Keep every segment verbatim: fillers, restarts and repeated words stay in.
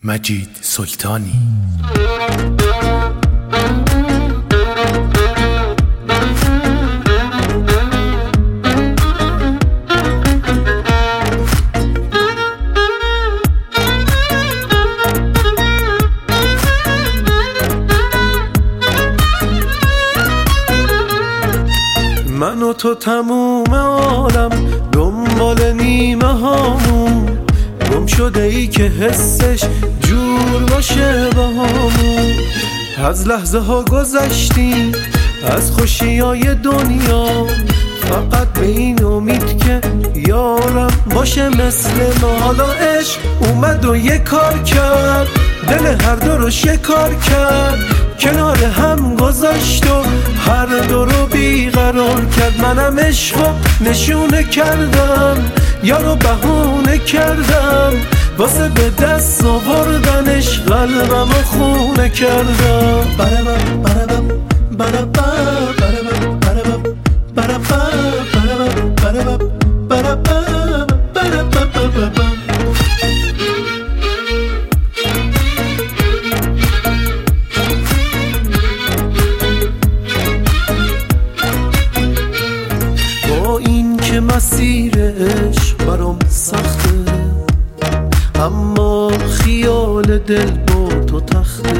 مجید سلطانی. من و تو تموم عالم دنبال نیمه هامون، گم شده ای که حسش جور باشه با همون. از لحظه ها گذشتیم از خوشی های دنیا، فقط به این امید که یارم باشه مثل ما. حالا عشق اومد و یه کار کرد، دل هر دو رو شکار کرد، کنار هم گذاشت و هر دو رو بیقرار کرد. منم عشقو نشونه کردم، یارو بهونه کردم، واسه به دست آوردنش قلبم و خونه کردم. بربم بربم بربم بربم بربم بربم بربم بربم بربم بربم. با این که مسیر عشق برام سخته، اما خیال دل با تو تخته.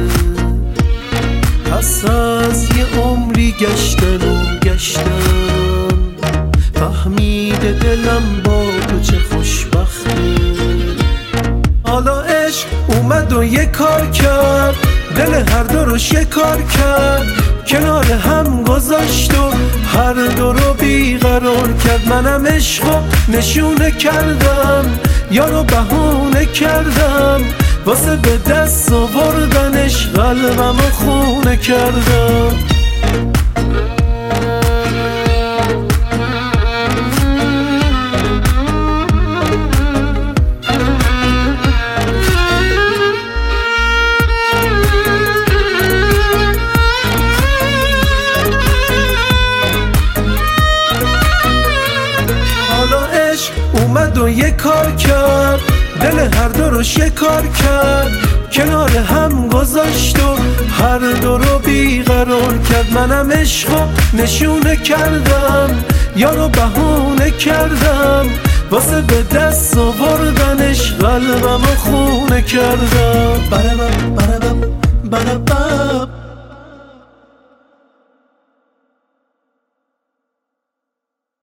پس از یه عمری گشتن و گشتن، فهمیده دلم با تو چه خوشبخته. حالا عشق اومد و یه کار کرد، دل هر دو رو شکار کرد، کنار هم گذاشت و هر دو رو بیقرار کرد. منم عشقو نشونه کردم، یارو بهونه کردم، واسه به دست آوردنش قلبم و خونه کردم. اومد و یه کار کرد، دل هر دو رو شکار کرد، کنار هم گذاشت و هر دو رو بیقرار کرد. منم عشقو نشونه کردم، یارو بهونه کردم، واسه به دست آوردنش قلبم و خونه کردم. بربم بربم بربم